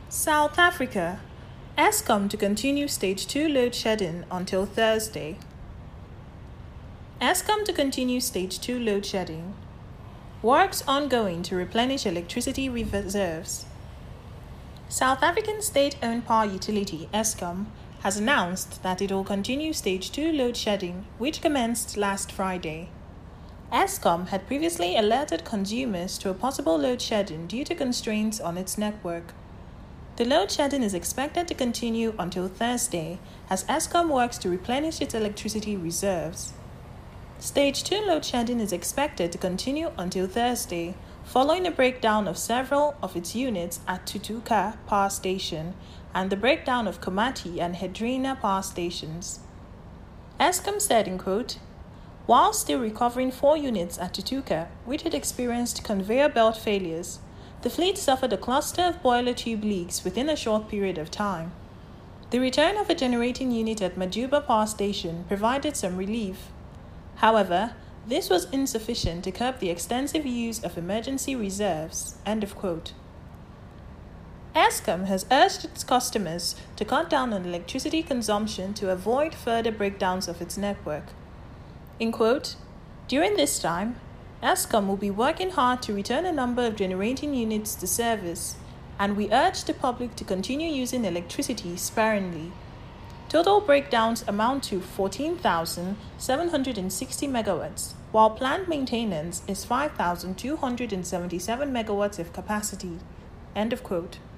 South Africa. Eskom to continue Stage 2 load shedding until Thursday. Eskom to continue Stage 2 load shedding. Works ongoing to replenish electricity reserves. South African state-owned power utility Eskom has announced that it will continue Stage 2 load shedding, which commenced last Friday. Eskom had previously alerted consumers to a possible load shedding due to constraints on its network. The load shedding is expected to continue until Thursday as Eskom works to replenish its electricity reserves. Stage 2 load shedding is expected to continue until Thursday, following a breakdown of several of its units at Tutuka Power Station and the breakdown of Komati and Hedrina power stations. Eskom said, in quote, "While still recovering 4 units at Tutuka, which had experienced conveyor belt failures, the fleet suffered a cluster of boiler tube leaks within a short period of time. The return of a generating unit at Majuba Power Station provided some relief. However, this was insufficient to curb the extensive use of emergency reserves." End of quote. Eskom has urged its customers to cut down on electricity consumption to avoid further breakdowns of its network. In quote, "During this time, Eskom will be working hard to return a number of generating units to service, and we urge the public to continue using electricity sparingly. Total breakdowns amount to 14,760 megawatts, while planned maintenance is 5,277 megawatts of capacity." End of quote.